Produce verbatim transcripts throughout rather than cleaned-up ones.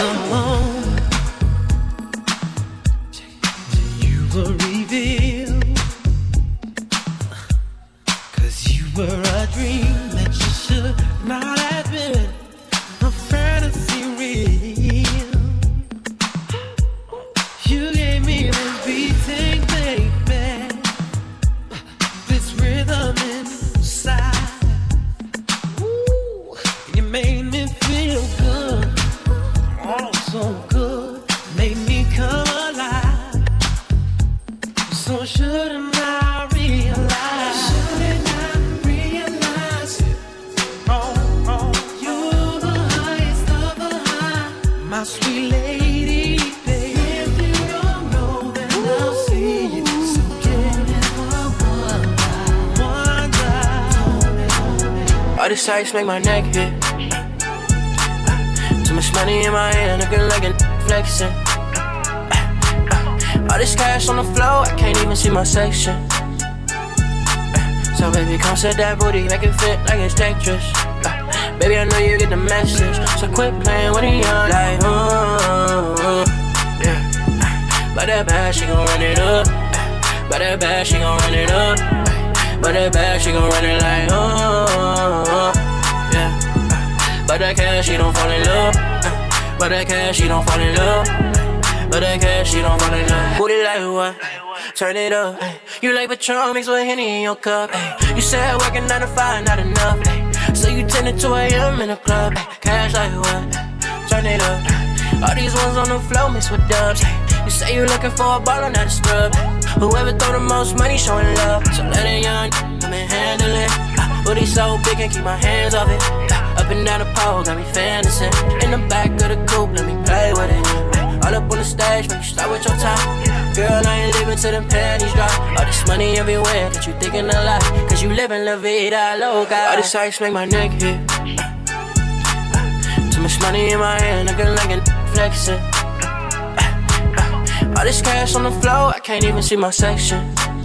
You were revealed, 'cause you were a dream that you should not have been, a fantasy real. You gave me this beating, baby, this rhythm inside. Ooh, you made me feel good, oh so good, made me come alive. So shouldn't I realize? Shouldn't I realize? Oh, oh, you're the highest of the high, my sweet lady, baby. If you don't know, then I'll see you. So give it one one time. All these sights make my neck hit. Too much money in my hand, looking like a flexing. All this cash on the floor, I can't even see my section. So baby, come set that booty, make it fit like it's Tetris. Baby, I know you get the message, so quit playing with it young. Like, uh, yeah. By that bad, she gon' run it up. By that bad, she gon' run it up. By that bad, she gon' run it like, uh, yeah. By that cash, she don't fall in love. By that cash, she don't fall in love. But that cash, she don't fall in love. Booty like what? Turn it up. Ay. You like Patron mixed with Henny in your cup. Ay. You said working nine to five, not enough. Ay. So you ten to two a.m. in the club. Ay. Cash like what? Turn it up. All these ones on the floor mixed with dubs. Ay. You say you looking for a baller, not a scrub. Ay. Whoever throw the most money showing love. So let a young come and handle it. Uh, booty so big and keep my hands off it. Uh, up and down the pole, got me fantasy. In the back of the coupe, let me play with it. All up on the stage, make you start with your top. Girl, I ain't leaving till them panties drop. All this money everywhere, that you thinking a lot. Cause you living la vida loca. All these sights make my neck hit. Too much money in my hand, looking like a flexing. All this cash on the floor, I can't even see my section.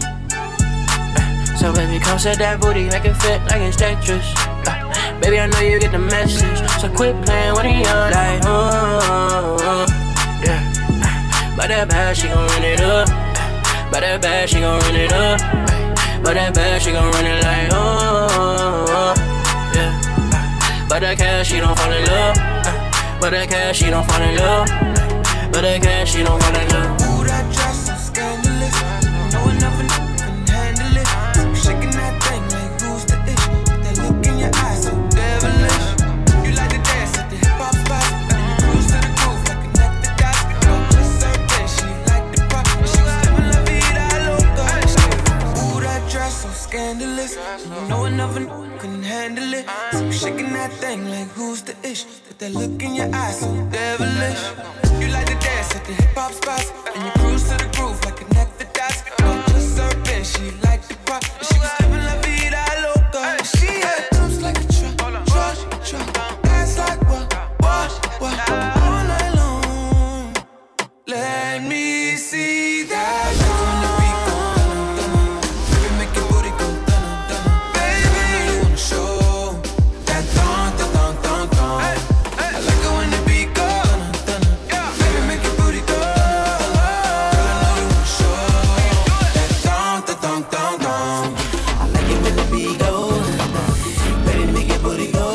So baby, come set that booty, make it fit like it's Tetris. Baby, I know you get the message, so quit playing with it young. Like, uh, yeah. By that bad, she gon' run it up. By that bad, she gon' run it up. By that bad, she gon' run it like, oh, yeah. By that cash, she don't fall in love. By that cash, she don't fall in love. By that cash, she don't fall in love. Ooh, that dress so scandalous. Know enough and couldn't handle it. Shaking that thing like who's the ish? That look in your eyes so devilish. You like to dance at the hip hop spot. And you cruise to the groove like connect the dots. She like the pop, she was living la vida loca. Ooh, that dress so scandalous. You know enough and couldn't handle it. So you shaking that thing like who's the ish? With that look in your eyes so devilish. You like to dance at the hip hop spots. And you cruise to the groove like connect the dots. Not just serving, she like the pop. She was living la vida loca. She had dumps like a truck, truck, truck. Ass like what, what, what? All night long. Let me see that. When the beat go dun dun, baby make your booty go dun dun. Baby, you wanna show that dun dun dun dun. I like it when the beat go dun dun. Baby make your booty go. Girl, I know you wanna show that dun dun dun dun. I like it when the beat go. Baby make your booty go.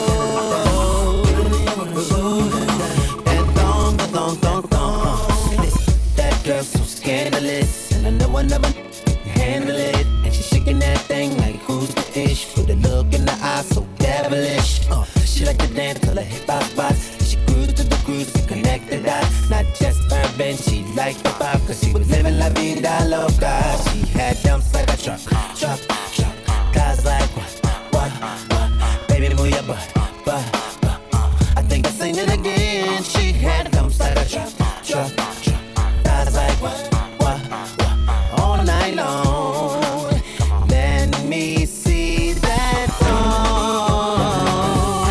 That dun dun dun dun. That girl so scandalous, and I know I never handle it. And she shaking that thing like who's the ish? With a look in the eye so devilish. Uh, she like to dance till her hip hop spots. She cruise to the cruise to connect the dots. Not just urban, she liked the pop, cause she was living la vida loca. She had dumps like a truck, truck, truck. Guys like what, what, what? Baby move your butt, butt, butt. Uh, I think I seen it again. She had dumps like a truck, truck, truck. Guys like what, what, what? All night long. Let me see that song.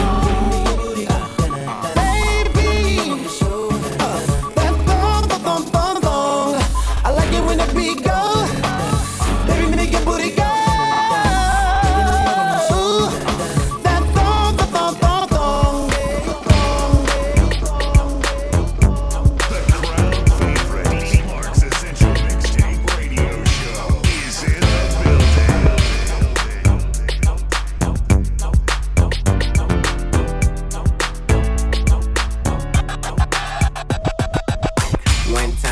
Baby, uh, that thong, thong, thong, thong. I like it when the beat goes. Baby, make your booty go. Ooh, that thong, thong, thong, thong.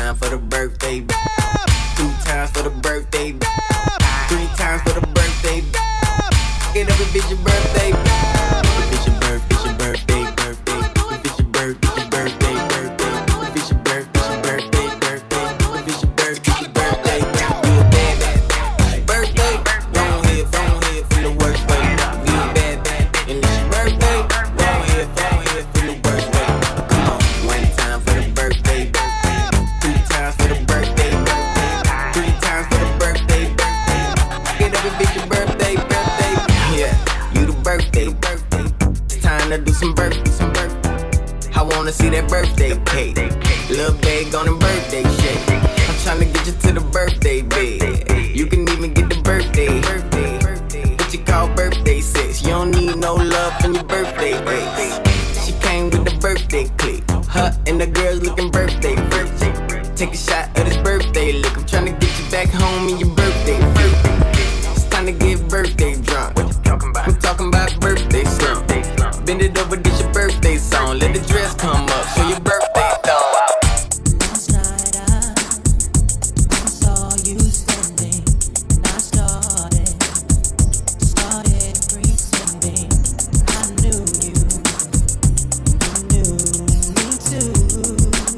time for the birthday. Two times for the birthday. Three times for the birthday. Get up if it's your birthday. If it's your birthday, it's your birthday, birthday. If it's your birthday, it's your birthday, birthday. If it's your birthday, it's your birthday, birthday. If it's your birthday, it's your birthday. You a bad, bad birthday. Go ahead, go ahead for the worst way. You a bad, bad, and it's your birthday. Go ahead, go ahead for the worst way. Come on, one time for the birthday, two times for the birthday, three times for the birthday, birthday. Get up if it's your birthday, birthday. Yeah, you the birthday, birthday. It's time to do some birthday, some birthday. I wanna see that birthday cake. Little bag on the birthday shake. I'm tryna get you to the birthday bed. You can even get the birthday, birthday. What you call birthday sex? You don't need no love from your birthday ex. She came with the birthday click. Her and the girls looking birthday, birthday. Take a shot of this birthday look. I'm tryna get you back home in your birthday, birthday. It's time to get birthday drunk. I'm talking about birthday song. Bend it over, this your birthday song. Let the dress come up, show your birthday song. Last night I, I saw you standing, and I started, started pretending I knew you, you knew me too.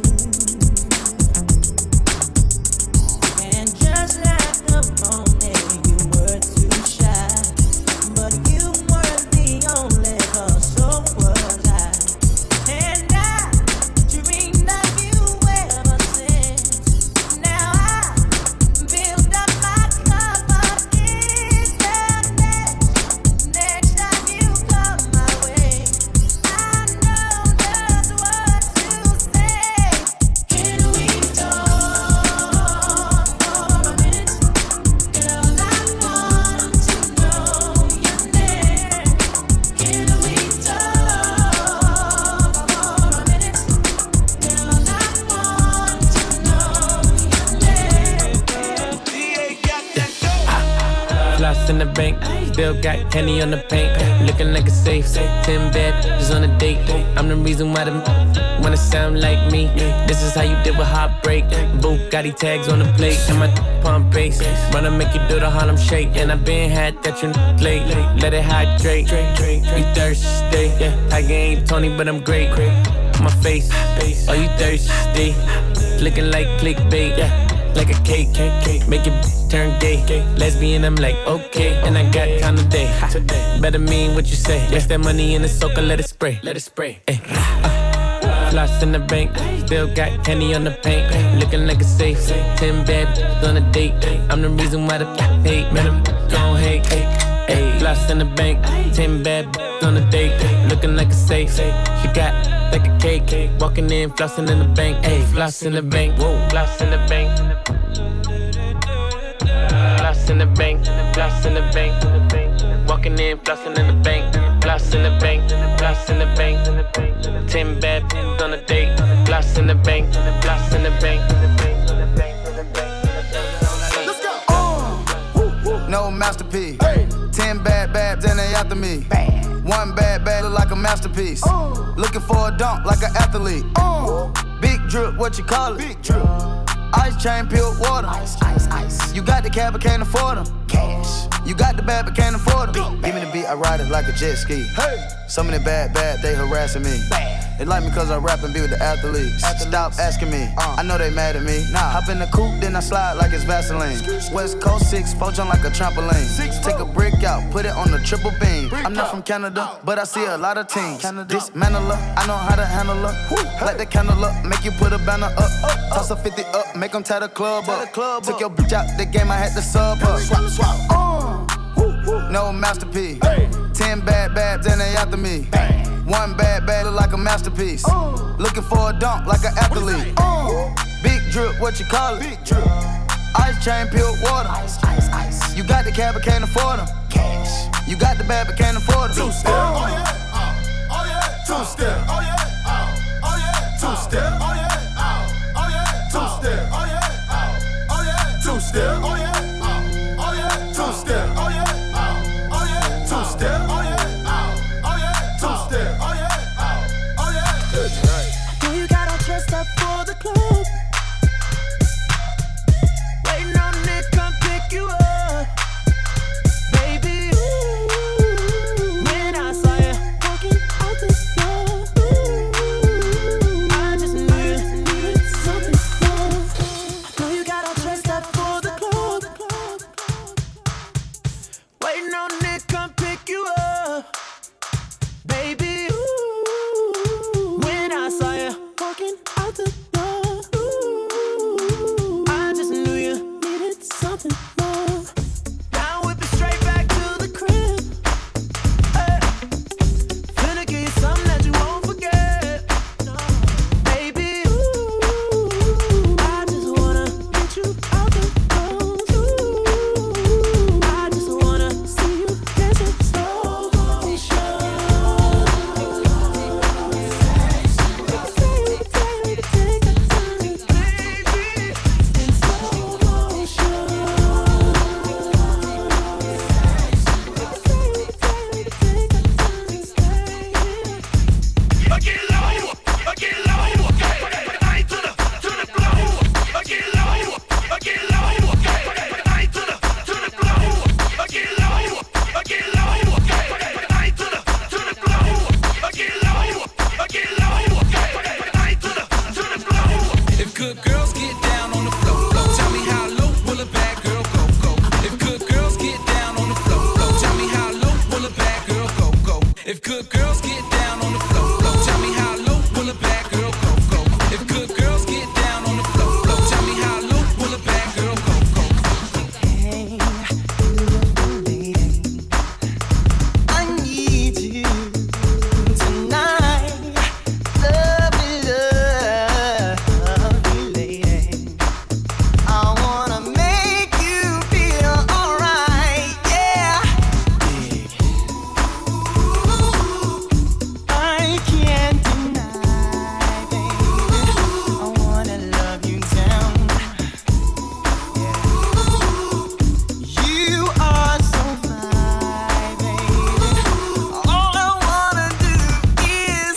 And just like the moment you were too shy, but you weren't the only one, so was I. And I dreamed of you ever since. Now I build up my confidence that next, next time you come my way, I know just what to say. Can we talk for a minute? Girl, I want to know your name. Can we talk for a minute? Girl, I want to know your name. Floss in the bank, still got Henny on the paint. Looking like a safe, ten bad bitches on a date. I'm the reason why them wanna sound like me. This is how you deal with heartbreak. Bugatti tags on the plate, and my pump bass. Wanna make you do the Harlem Shake. And I been had that you late. Let it hydrate. You thirsty? Tiger ain't Tony, but I'm great. My face, are you thirsty? Looking like clickbait, like a cake. Make it turn gay. Lesbian, I'm like, okay. And I got time today. Better mean what you say. That's that money in the soaker, let it spray. Let it spray. Ay. Uh, floss in the bank, still got Henny on the paint. Looking like a safe. Ten bad bitches on a date. I'm the reason why the hate. Man, I'm gon' hate. Ay. Floss in the bank, ten bad bitches on a date. Looking like a safe. She got like a cake. Walking in, flossing in the bank. Ay. Floss in the bank. Whoa. Floss in the bank. Floss in the bank, floss in the bank. Walking in, flossing in the bank. Floss in the bank, floss in the bank. Ten bad bitches on a date. Floss in the bank, floss in the bank. Let's go. Uh, no masterpiece. Hey. Ten bad babs and they after me. Bad. One bad bad look like a masterpiece. Uh. Looking for a dunk like an athlete. Uh. Big drip, what you call it? Big drip. Ice chain, peeled water. Ice, ice, ice. You got the cab, but can't afford them. Cash. You got the bad, but can't afford them. Give me the beat, I ride it like a jet ski. Hey. Some of the bad, bad, they harassing me. Bad. They like me cause I rap and be with the athletes. athletes. Stop asking me, uh. I know they mad at me. Nah. Hop in the coupe, then I slide like it's Vaseline. West Coast six, four jump like a trampoline. Six, Take a brick out, put it on the triple beam. Brick I'm not out. From Canada, uh. but I see a lot of teams. Dismantle her, I know how to handle her. Hey. Light the candle up, make you put a banner up. up Toss a fifty up, make them tie the club tie up. The club Took up. Your bitch out the game, I had to sub her. Swap, swap. Uh. No masterpiece. Hey. Ten bad babs and they after me. Bang. One bad bad look like a masterpiece. Uh. Looking for a dunk like an athlete. Uh. Big drip, what you call it? Big drip. Ice chain, peeled water. Ice, ice, ice. You got the cab, but can't afford them. Cash. You got the bad, but can't afford them. Two step. Oh yeah. Oh, oh yeah. Two step. Oh yeah. Oh, oh yeah. Two step. Oh yeah. Oh, oh yeah. Two step. Oh yeah. Oh, oh yeah. Two step. Oh yeah. Oh, oh yeah. Two step. Oh yeah. Oh, oh yeah. Two step. Oh yeah. Oh, oh yeah. Two step. Oh yeah. Oh, oh yeah. That's right. You got all dressed up for the club. good girls get down on the floor, floor, tell me how low will a bad girl go, go? If good girls get down on the floor, floor, tell me how low will a bad girl go, go? If good girls get down on the floor, floor, tell me how low will a bad girl go, go? If good girls get down on the floor, floor, tell me how low will a bad girl go, go? Hey, beautiful lady, I need you tonight. Love me, love me, lady. I wanna make you feel alright, yeah. I can't deny, baby. I wanna love you down. You are so fly, baby. All I wanna do is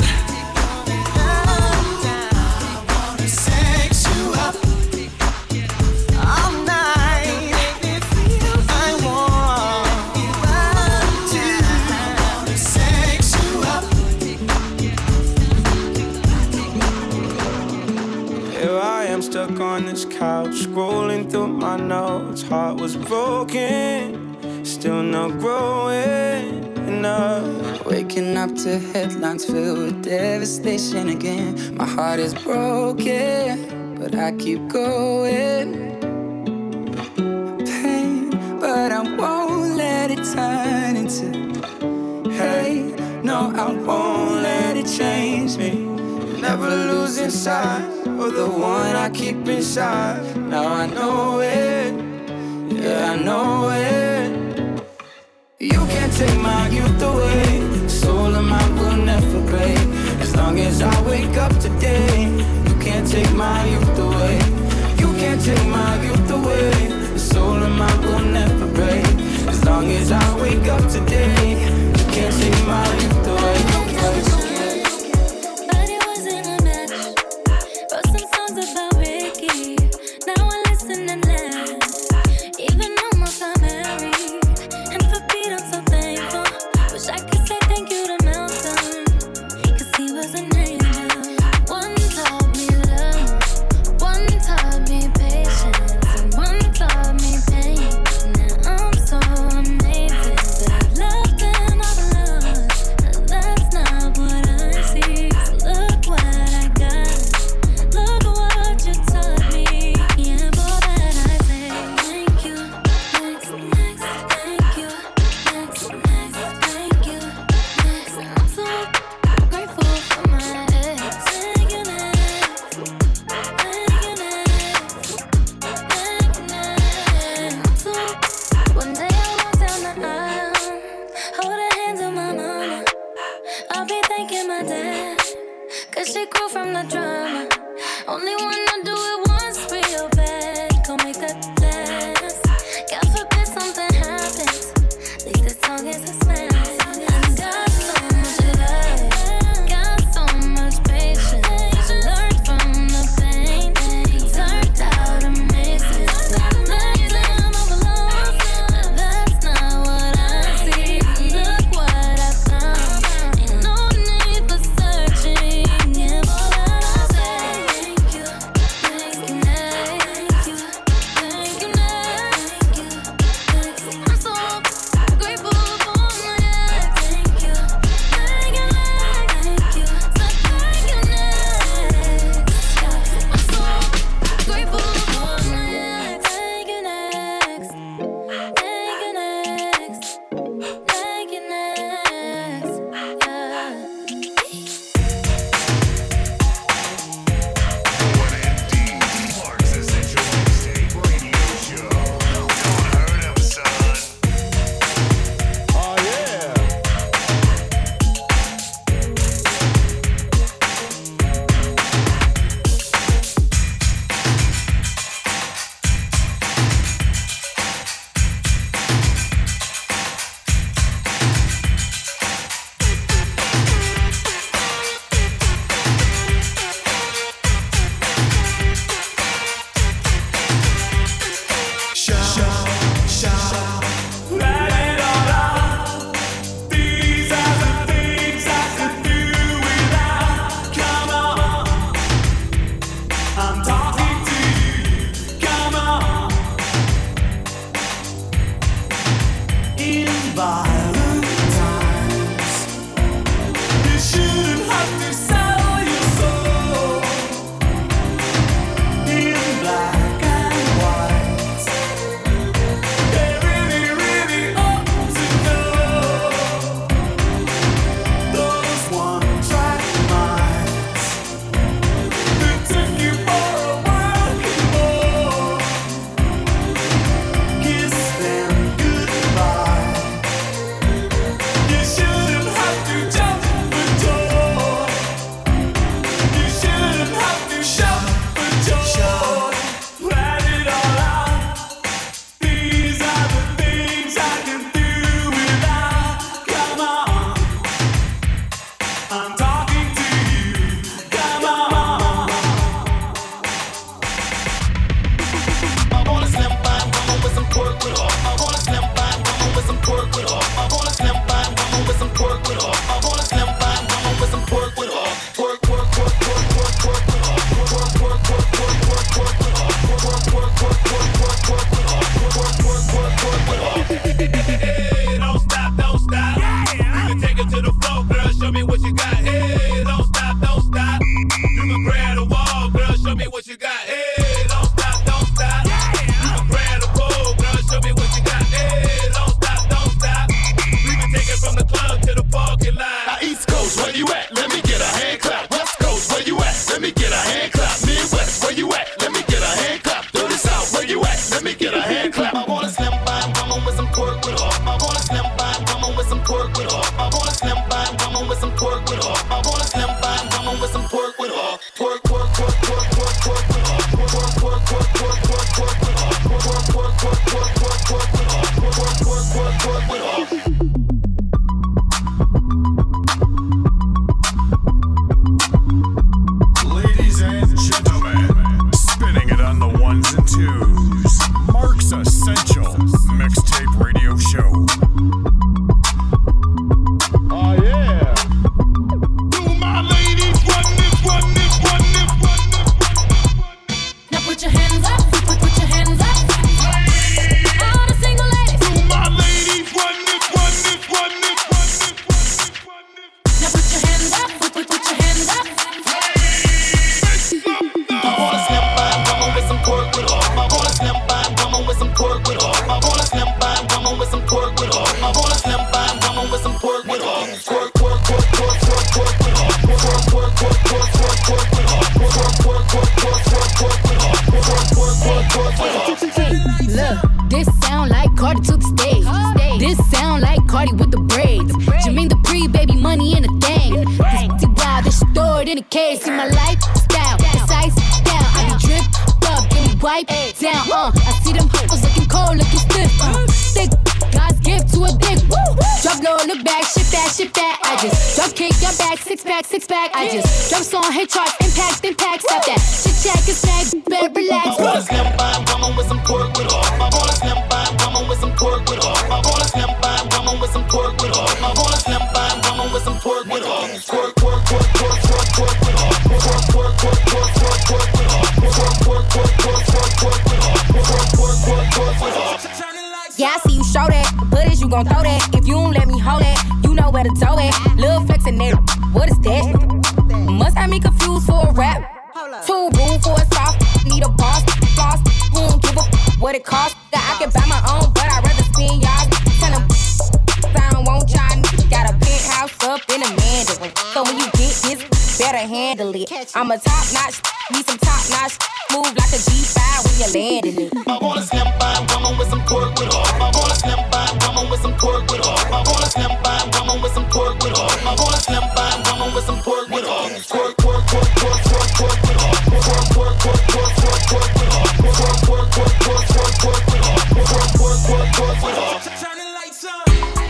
love down. I wanna sex you up all night. I want you up to. I wanna sex you up. Here I am stuck on this couch, scrolling through my notes. Heart was broken, still not growing enough. Waking up to headlines filled with devastation again. My heart is broken, but I keep going. Pain, but I won't let it turn into hate. No, I won't let it change me. Never losing sight of the one I keep inside. Now I know it, yeah, I know it. You can't take my youth away. The soul of mine will never break. As long as I wake up today. You can't take my youth away. You can't take my youth away. The soul of mine will never break. As long as I wake up today. You can't take my youth away. But it wasn't a match. Wrote some songs about Ricky. Now I listen and laugh. Even almost I'm married. And for Pete, I'm so thankful. Wish I could say thank you to Milton. Cause he was an angel. One taught me love. One taught me patience. And one taught me pain. Now I'm so amazing. But I love them all alone. And that's not what I see. So look what I got. Look what you K, see my lifestyle, it's ice down. I be dripped up, get me wiped down. Uh, I see them hoes looking cold, looking stiff. Uh, thick, God's gift to a dick. Woo! Drop low, look back, shit that, shit that. I just drop kick your back, six pack, six pack. I just drop song, hit charts, impact, impact. Stop that. Chit chat, get snack, better relax. I wanna slim by woman with some pork with off. I wanna slim by woman with some pork with off. I wanna slim by woman with some pork with off. I wanna slim by woman with some pork with off. Pork, pork, pork, pork, pork, pork with off. Pork, pork, pork, pork, pork, pork with off. Pork, pork, pork, pork, pork, pork with off. Pork, pork, pork, pork with off. Yeah, I see you show that, but is you gon' throw that? If you don't let me hold it, you know where to toe it. Lil' flex and that, what is that? Must have me confused for a rap. Too rude for a soft, need a boss, boss. Who don't give a what it costs? I can buy my own, but I'd rather spend y'all. Tell them I don't want y'all. Got a penthouse up in a Mandarin. So when you get this, better handle it. I'm a top notch, need some top notch. Move like a G five when you're landing it. I wanna slim by woman with some pork with off. I wanna slim by woman with some pork with off. I wanna slim by woman with some pork with off. I wanna slim by woman with some pork with off. Pork, pork, pork, pork, pork, pork with off. Pork, pork, pork, pork, pork, pork with off. Pork, pork, pork, pork, pork, pork with off. Pork, pork, pork, pork with off. Turn the lights on.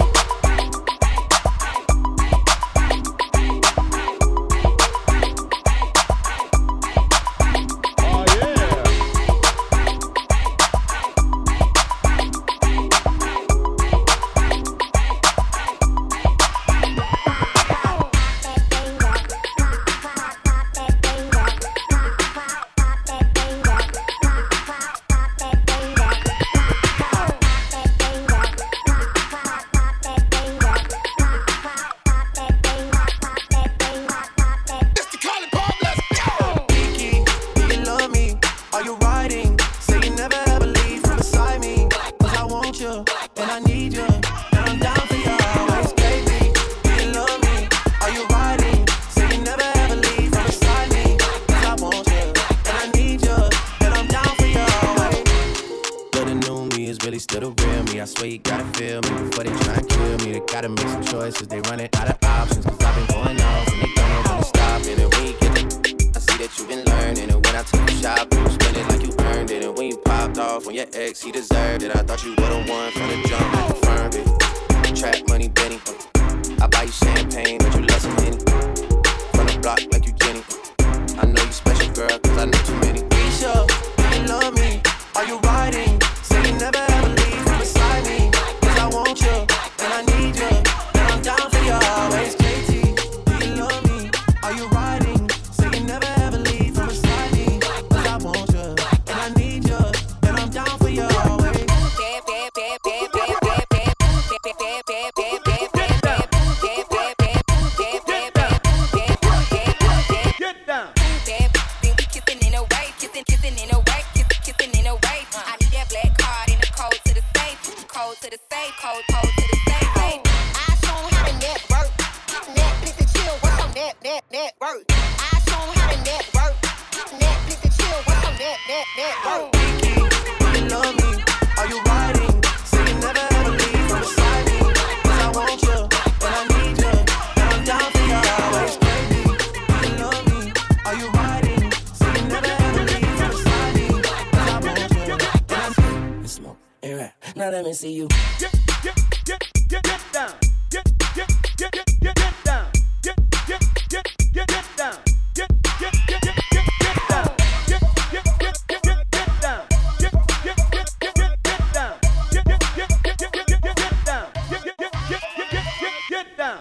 He deserved it. I thought you were the one from the jump. I confirmed it. Trap money, Benny. I buy you champagne, but you love some Henny. From the block like you Jenny. I know you special, girl, cause I know too many. Risha, do you love me? Are you riding? Say you never ever leave from beside me. Cause I want you, and I need you. And I'm down for you always. J T, do you love me? Are you riding? Say you never ever leave from beside me. Cause I want you, and I need you. And I'm down for you always. Get down. To the safe, cold, cold to the safe. Hey, I show 'em how to network. Netflix and chill, what's on net, net, network? I show 'em how to network. Netflix and chill, what's on net, net, network? Do you love me? Are you riding? Say you never ever leave from beside me. Cause I want you, and I need you. And I'm down for you always, baby. Do you love me? Are you riding? Say you never ever leave from beside me. Cause I want you, and I smoke. Hey, right. Now let me see you. Get, get, get, get, get down. Get, get, get, get, get, get down. Get, get, get, get, get down. Get, get, get, get, get, get down. Get, get, get, get, get, get down. Get, get, get, get, get, get down. Get, get, get, get, get, get, get down. Get, get, get, get, get, get, get down.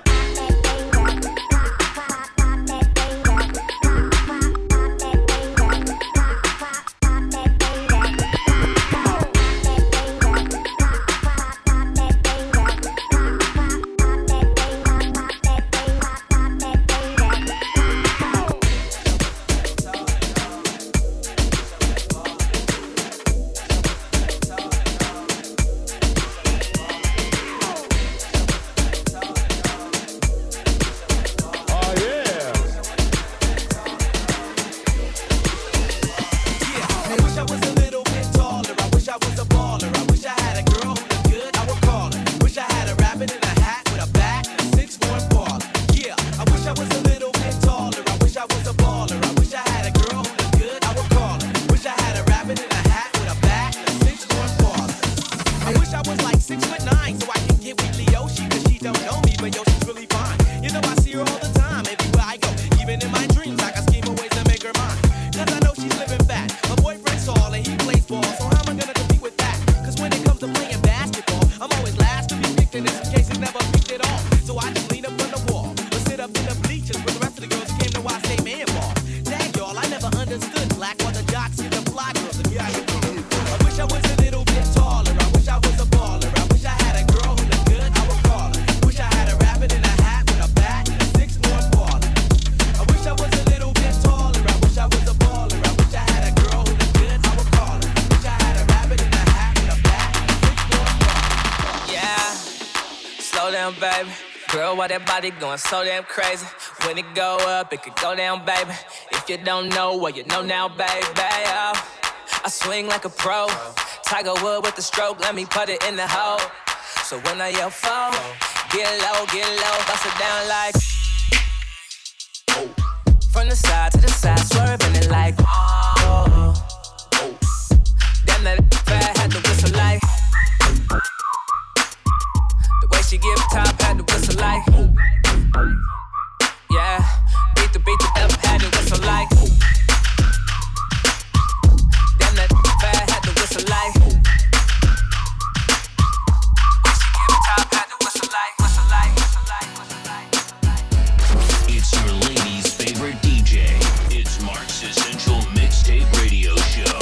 baby. Girl, why that body going so damn crazy? When it go up, it could go down, baby. If you don't know, well, you know now, baby. Oh, I swing like a pro. Tiger Wood with the stroke, let me put it in the hole. So when I yell fall, get low, get low, bust it down like. From the side to the side, swerving it like. Oh, damn that fat had to whistle like. The way she give top had to whistle like. Yeah, beat the beat the up had to whistle like. Damn that fat had to whistle like. When she give top had to whistle like, whistle like, whistle like, whistle like. It's your lady's favorite D J. It's Mark's Essential Mixtape Radio Show.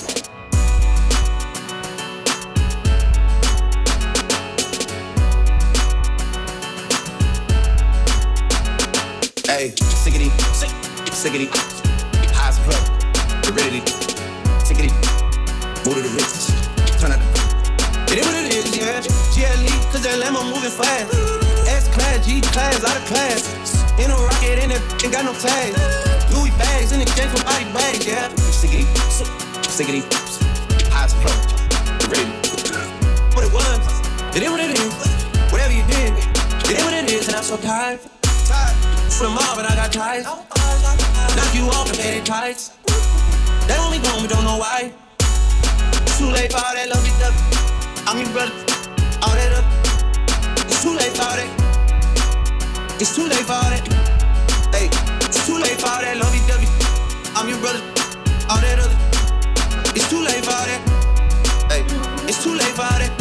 Hey, sickity, sick, sickity, high as a plug, get ready to, sickity, move to the riches, turn out the, it is what it is, yeah, G L E, cause that Lambo moving fast, S-class, G-class, out of class, in a rocket, and it ain't got no tags, Louis bags, in exchange for body bags, yeah, sickity, sick, sickity, high as a plug, get ready to, what it was, it is what it is, whatever you did, it is what it is, and I'm so tired. From the mob and I got ties. Knock you off and made it tights. They only know me, don't know why. It's too late for all that lovey dovey. I'm your brother, all that up. It's too late for all that. It's too late for all that. Hey, it's too late for all that lovey dovey. I'm your brother, all that other. It's too late for all that. Hey, it's too late for all that.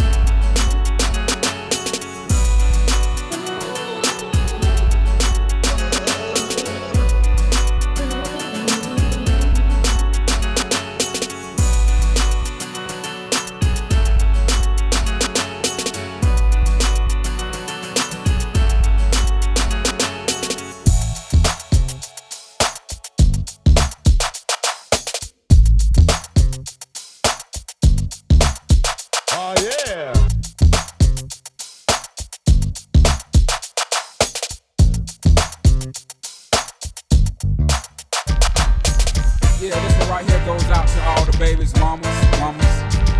Yeah, this one right here goes out to all the babies, mamas, mamas.